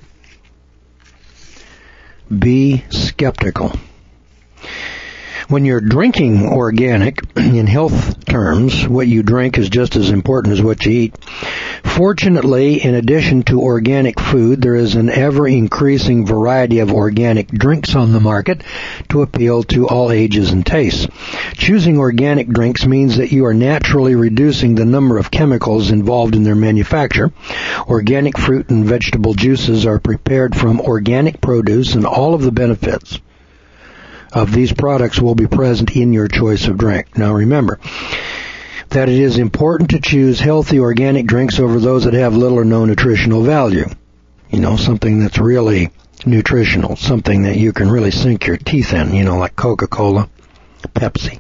Be skeptical. When you're drinking organic, in health terms, what you drink is just as important as what you eat. Fortunately, in addition to organic food, there is an ever-increasing variety of organic drinks on the market to appeal to all ages and tastes. Choosing organic drinks means that you are naturally reducing the number of chemicals involved in their manufacture. Organic fruit and vegetable juices are prepared from organic produce, and all of the benefits of these products will be present in your choice of drink. Now remember that it is important to choose healthy organic drinks over those that have little or no nutritional value. You know, something that's really nutritional, something that you can really sink your teeth in, you know, like Coca-Cola, Pepsi.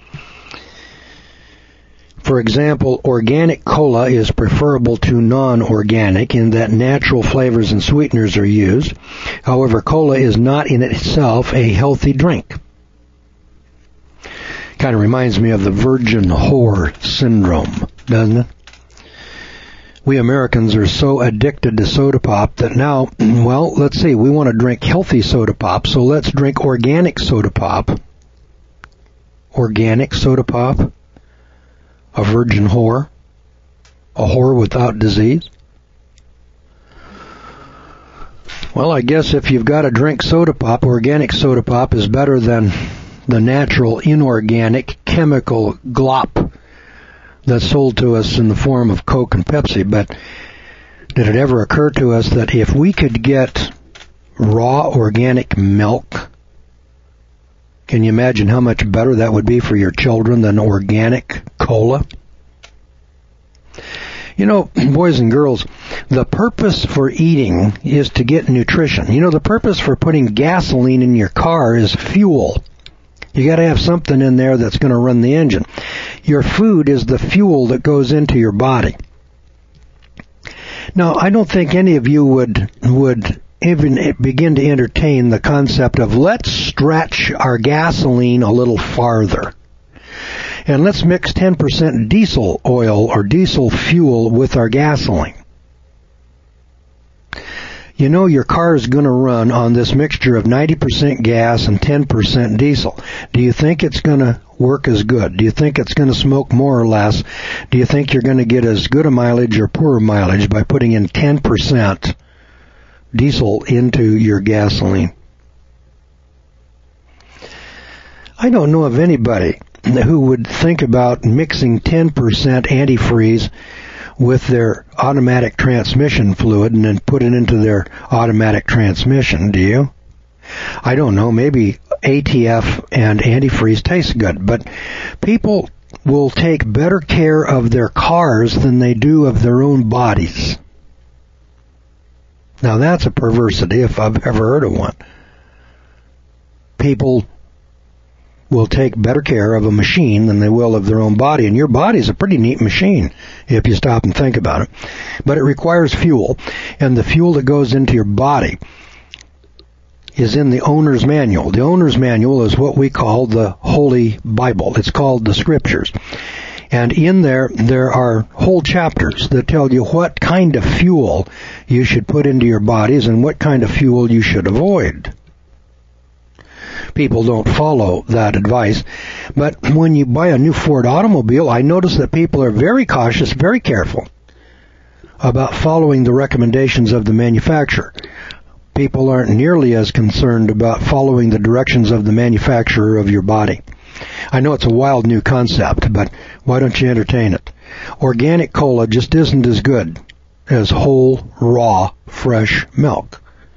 For example, organic cola is preferable to non-organic in that natural flavors and sweeteners are used. However, cola is not in itself a healthy drink. Kind of reminds me of the virgin whore syndrome, doesn't it? We Americans are so addicted to soda pop that now, well, let's see, we want to drink healthy soda pop, so let's drink organic soda pop. Organic soda pop? A virgin whore? A whore without disease? Well, I guess if you've got to drink soda pop, organic soda pop is better than the natural, inorganic, chemical glop that's sold to us in the form of Coke and Pepsi. But did it ever occur to us that if we could get raw organic milk, can you imagine how much better that would be for your children than organic cola? You know, boys and girls, the purpose for eating is to get nutrition. You know, the purpose for putting gasoline in your car is fuel. You got to have something in there that's going to run the engine. Your food is the fuel that goes into your body. Now, I don't think any of you would would even begin to entertain the concept of let's stretch our gasoline a little farther. And let's mix ten percent diesel oil or diesel fuel with our gasoline. You know your car is going to run on this mixture of ninety percent gas and ten percent diesel. Do you think it's going to work as good? Do you think it's going to smoke more or less? Do you think you're going to get as good a mileage or poorer mileage by putting in ten percent diesel into your gasoline? I don't know of anybody who would think about mixing ten percent antifreeze with their automatic transmission fluid and then put it into their automatic transmission, do you? I don't know, maybe A T F and antifreeze taste good, but people will take better care of their cars than they do of their own bodies. Now that's a perversity if I've ever heard of one. People will take better care of a machine than they will of their own body. And your body's a pretty neat machine if you stop and think about it. But it requires fuel. And the fuel that goes into your body is in the owner's manual. The owner's manual is what we call the Holy Bible. It's called the Scriptures. And in there, there are whole chapters that tell you what kind of fuel you should put into your bodies and what kind of fuel you should avoid. People don't follow that advice. But when you buy a new Ford automobile, I notice that people are very cautious, very careful about following the recommendations of the manufacturer. People aren't nearly as concerned about following the directions of the manufacturer of your body. I know it's a wild new concept, but why don't you entertain it? Organic cola just isn't as good as whole, raw, fresh milk.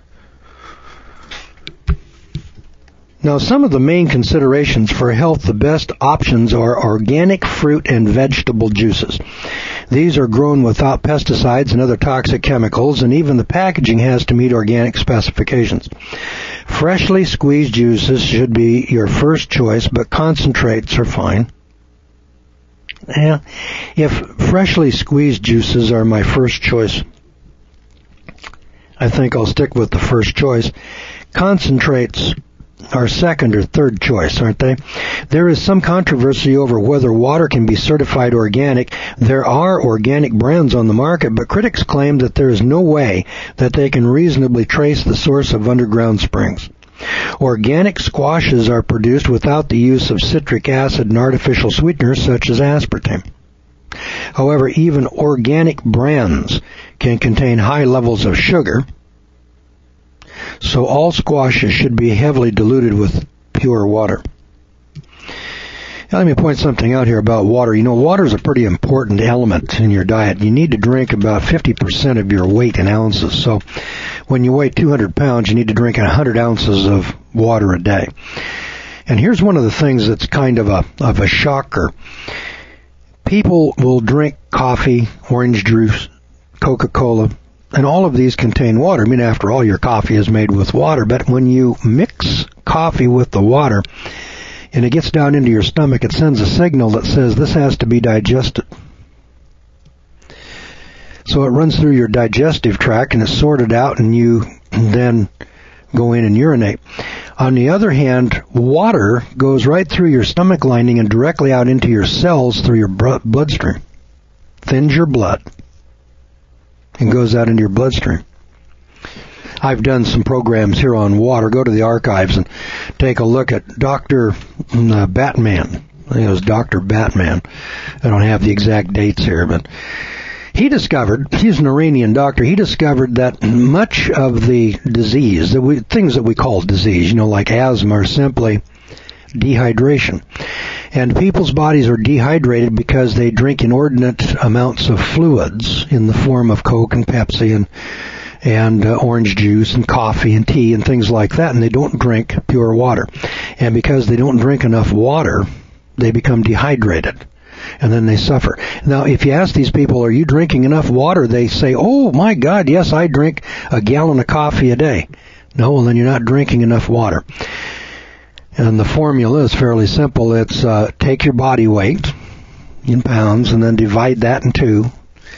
Now, some of the main considerations for health, the best options are organic fruit and vegetable juices. These are grown without pesticides and other toxic chemicals, and even the packaging has to meet organic specifications. Freshly squeezed juices should be your first choice, but concentrates are fine. Yeah, if freshly squeezed juices are my first choice, I think I'll stick with the first choice. Concentrates are second or third choice, aren't they? There is some controversy over whether water can be certified organic. There are organic brands on the market, but critics claim that there is no way that they can reasonably trace the source of underground springs. Organic squashes are produced without the use of citric acid and artificial sweeteners such as aspartame. However, even organic brands can contain high levels of sugar, so all squashes should be heavily diluted with pure water. Now, let me point something out here about water. You know, water is a pretty important element in your diet. You need to drink about fifty percent of your weight in ounces. So when you weigh two hundred pounds, you need to drink one hundred ounces of water a day. And here's one of the things that's kind of a of a shocker. People will drink coffee, orange juice, Coca-Cola, and all of these contain water. I mean, after all, your coffee is made with water. But when you mix coffee with the water and it gets down into your stomach, it sends a signal that says this has to be digested. So it runs through your digestive tract and is sorted out, and you then go in and urinate. On the other hand, water goes right through your stomach lining and directly out into your cells through your bloodstream. Thins your blood and goes out into your bloodstream. I've done some programs here on water. Go to the archives and take a look at Doctor Batman. I think it was Doctor Batman. I don't have the exact dates here, but he discovered, he's an Iranian doctor, he discovered that much of the disease, that we, things that we call disease, you know, like asthma, are simply dehydration. And people's bodies are dehydrated because they drink inordinate amounts of fluids in the form of Coke and Pepsi and and uh, orange juice and coffee and tea and things like that, and they don't drink pure water. And because they don't drink enough water, they become dehydrated, and then they suffer. Now, if you ask these people, are you drinking enough water? They say, oh, my God, yes, I drink a gallon of coffee a day. No, well, then you're not drinking enough water. And the formula is fairly simple. It's uh, take your body weight in pounds and then divide that in two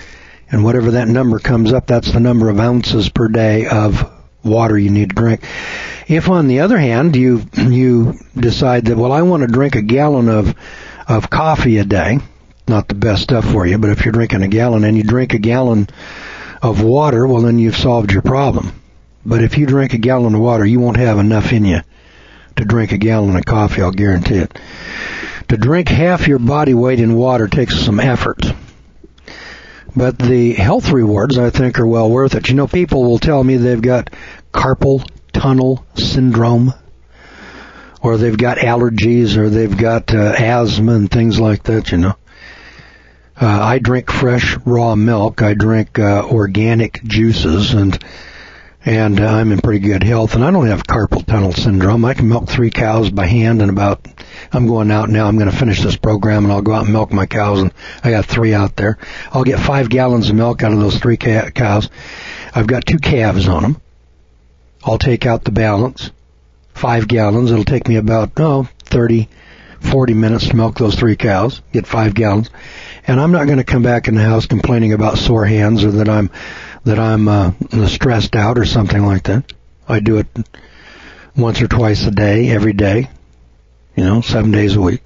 And whatever that number comes up, that's the number of ounces per day of water you need to drink. If, on the other hand, you you decide that, well, I want to drink a gallon of of coffee a day, not the best stuff for you, but if you're drinking a gallon and you drink a gallon of water, well, then you've solved your problem. But if you drink a gallon of water, you won't have enough in you to drink a gallon of coffee, I'll guarantee it. To drink half your body weight in water takes some effort. But the health rewards, I think, are well worth it. You know, people will tell me they've got carpal tunnel syndrome, or they've got allergies, or they've got uh, asthma and things like that, you know. Uh, I drink fresh, raw milk. I drink uh, organic juices, and and uh, I'm in pretty good health. And I don't have carpal tunnel syndrome. I can milk three cows by hand in about, I'm going out now. I'm going to finish this program, and I'll go out and milk my cows, and I got three out there. I'll get five gallons of milk out of those three ca- cows. I've got two calves on them. I'll take out the balance, five gallons. It'll take me about, oh, thirty, forty minutes to milk those three cows, get five gallons. And I'm not going to come back in the house complaining about sore hands or that I'm that I'm uh, stressed out or something like that. I do it once or twice a day, every day, you know, seven days a week.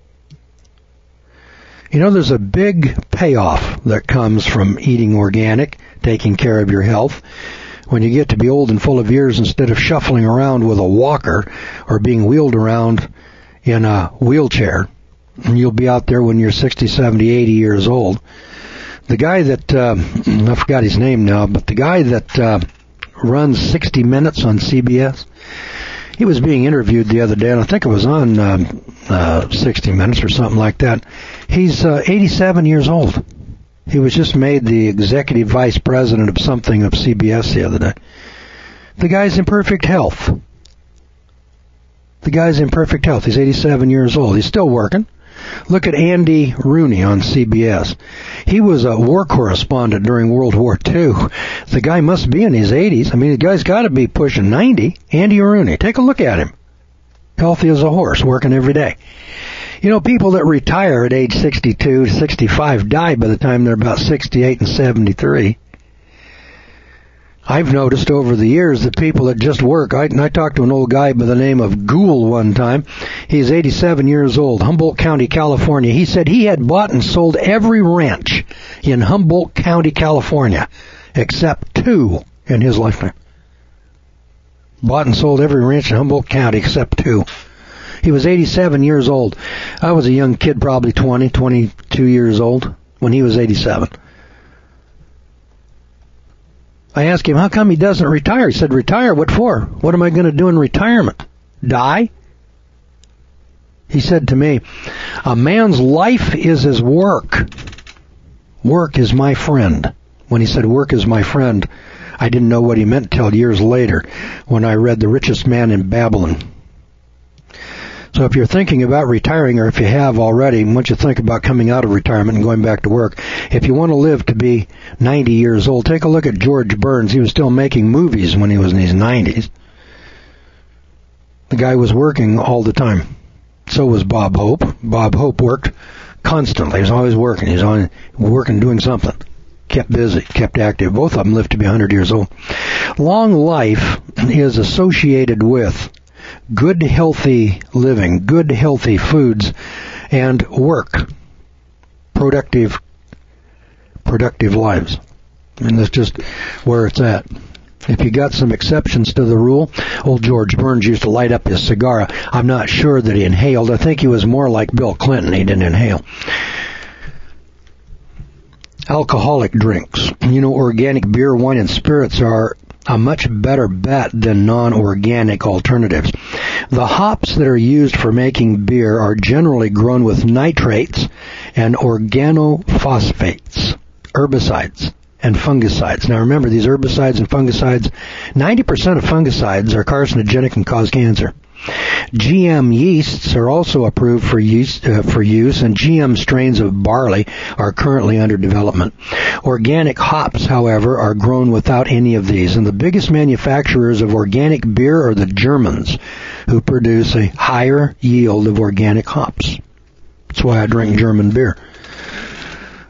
You know, there's a big payoff that comes from eating organic, taking care of your health. When you get to be old and full of years, instead of shuffling around with a walker or being wheeled around in a wheelchair, and you'll be out there when you're sixty, seventy, eighty years old. The guy that, uh, I forgot his name now, but the guy that uh, runs sixty minutes on C B S, he was being interviewed the other day, and I think it was on uh, uh, sixty minutes or something like that. He's uh, eighty-seven years old. He was just made the executive vice president of something of C B S the other day. The guy's in perfect health. The guy's in perfect health. He's eighty-seven years old. He's still working. Look at Andy Rooney on C B S. He was a war correspondent during World War Two. The guy must be in his eighties. I mean, the guy's got to be pushing ninety. Andy Rooney. Take a look at him. Healthy as a horse, working every day. You know, people that retire at age sixty-two, sixty-five die by the time they're about sixty-eight and seventy-three. I've noticed over the years that people that just work, I, I talked to an old guy by the name of Gould one time. He's eighty-seven years old, Humboldt County, California. He said he had bought and sold every ranch in Humboldt County, California, except two in his lifetime. Bought and sold every ranch in Humboldt County except two. He was eighty-seven years old. I was a young kid, probably twenty, twenty-two years old, when he was eighty-seven. I asked him, how come he doesn't retire? He said, retire? What for? What am I going to do in retirement? Die? He said to me, a man's life is his work. Work is my friend. When he said work is my friend, I didn't know what he meant till years later when I read The Richest Man in Babylon. So if you're thinking about retiring, or if you have already, once you think about coming out of retirement and going back to work, if you want to live to be ninety years old, take a look at George Burns. He was still making movies when he was in his nineties. The guy was working all the time. So was Bob Hope. Bob Hope worked constantly. He was always working. He was always working, doing something. Kept busy, kept active. Both of them lived to be one hundred years old. Long life is associated with good, healthy living, good, healthy foods, and work. Productive, productive lives. And that's just where it's at. If you got some exceptions to the rule, old George Burns used to light up his cigar. I'm not sure that he inhaled. I think he was more like Bill Clinton. He didn't inhale. Alcoholic drinks. You know, organic beer, wine, and spirits are a much better bet than non-organic alternatives. The hops that are used for making beer are generally grown with nitrates and organophosphates, herbicides, and fungicides. Now remember, these herbicides and fungicides, ninety percent of fungicides are carcinogenic and cause cancer. G M yeasts are also approved for use, uh, for use, and G M strains of barley are currently under development. Organic hops, however, are grown without any of these, and the biggest manufacturers of organic beer are the Germans, who produce a higher yield of organic hops. That's why I drink German beer.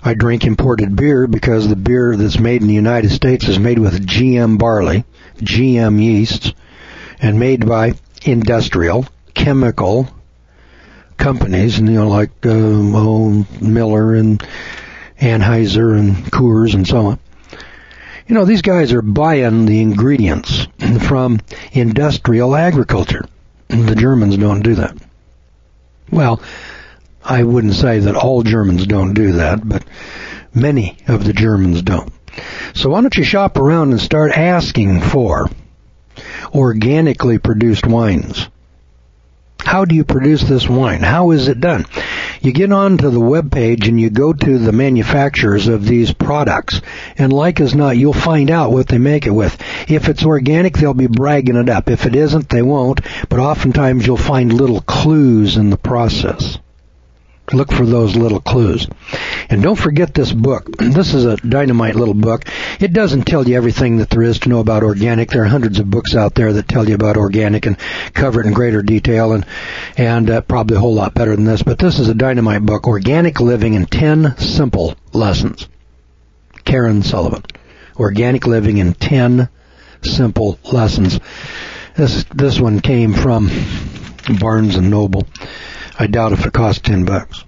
I drink imported beer because the beer that's made in the United States is made with G M barley, G M yeasts, and made by industrial, chemical companies, you know, like uh, oh, Miller and Anheuser and Coors and so on. You know, these guys are buying the ingredients from industrial agriculture. The Germans don't do that. Well, I wouldn't say that all Germans don't do that, but many of the Germans don't. So why don't you shop around and start asking for organically produced wines? How do you produce this wine? How is it done? You get onto the web page and you go to the manufacturers of these products, and like as not, you'll find out what they make it with. If it's organic, they'll be bragging it up. If it isn't, they won't, but oftentimes you'll find little clues in the process. Look for those little clues. And don't forget this book. This is a dynamite little book. It doesn't tell you everything that there is to know about organic. There are hundreds of books out there that tell you about organic and cover it in greater detail and and uh, probably a whole lot better than this. But this is a dynamite book, Organic Living in ten Simple Lessons. Karen Sullivan. Organic Living in ten Simple Lessons. This this one came from Barnes and Noble. I doubt if it cost ten bucks.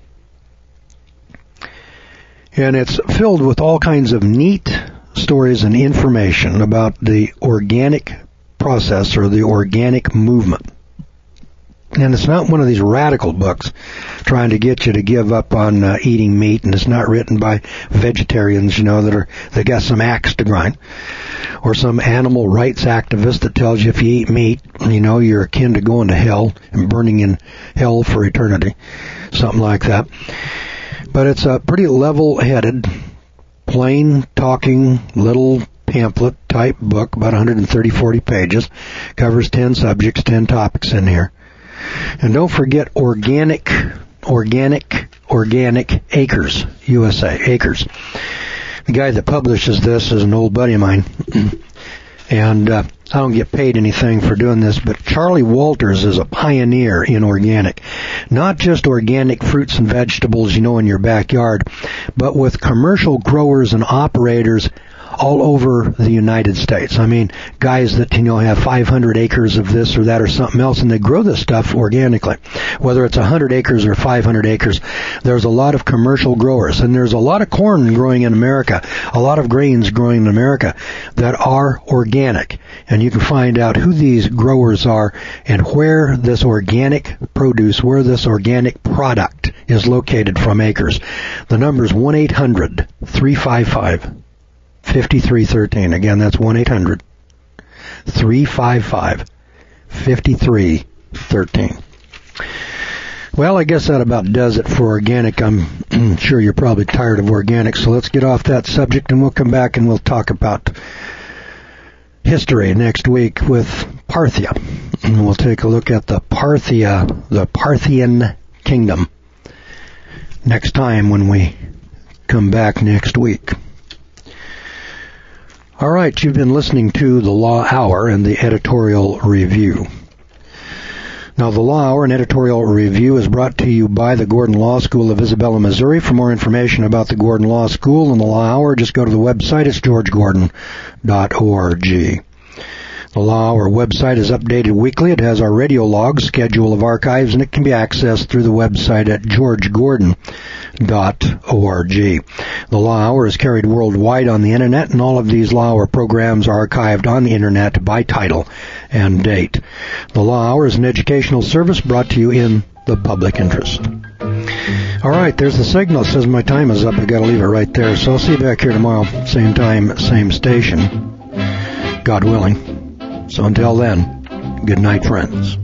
And it's filled with all kinds of neat stories and information about the organic process or the organic movement. And it's not one of these radical books trying to get you to give up on uh, eating meat, and it's not written by vegetarians, you know, that are that got some axe to grind, or some animal rights activist that tells you if you eat meat, you know, you're akin to going to hell and burning in hell for eternity, something like that. But it's a pretty level-headed, plain talking little pamphlet type book, about one hundred thirty, forty pages, covers ten subjects, ten topics in here. And don't forget organic, organic, organic acres, U S A, acres. The guy that publishes this is an old buddy of mine. And uh, I don't get paid anything for doing this, but Charlie Walters is a pioneer in organic. Not just organic fruits and vegetables, you know, in your backyard, but with commercial growers and operators all over the United States. I mean, guys that, you know, have five hundred acres of this or that or something else, and they grow this stuff organically. Whether it's one hundred acres or five hundred acres, there's a lot of commercial growers, and there's a lot of corn growing in America, a lot of grains growing in America that are organic. And you can find out who these growers are and where this organic produce, where this organic product is located from acres. The number is one eight hundred, three five five, five three one three. Again, that's one eight hundred, three five five, five three one three. Well, I guess that about does it for organic. I'm sure you're probably tired of organic, so let's get off that subject and we'll come back and we'll talk about history next week with Parthia. And we'll take a look at the Parthia, the Parthian kingdom next time when we come back next week. All right, you've been listening to the Law Hour and the Editorial Review. Now, the Law Hour and Editorial Review is brought to you by the Gordon Law School of Isabella, Missouri. For more information about the Gordon Law School and the Law Hour, just go to the website. It's george gordon dot org. The Law Hour website is updated weekly. It has our radio logs, schedule of archives, and it can be accessed through the website at george gordon dot org. The Law Hour is carried worldwide on the Internet, and all of these Law Hour programs are archived on the Internet by title and date. The Law Hour is an educational service brought to you in the public interest. All right, there's the signal. It says my time is up. I've got to leave it right there. So I'll see you back here tomorrow, same time, same station, God willing. So until then, good night, friends.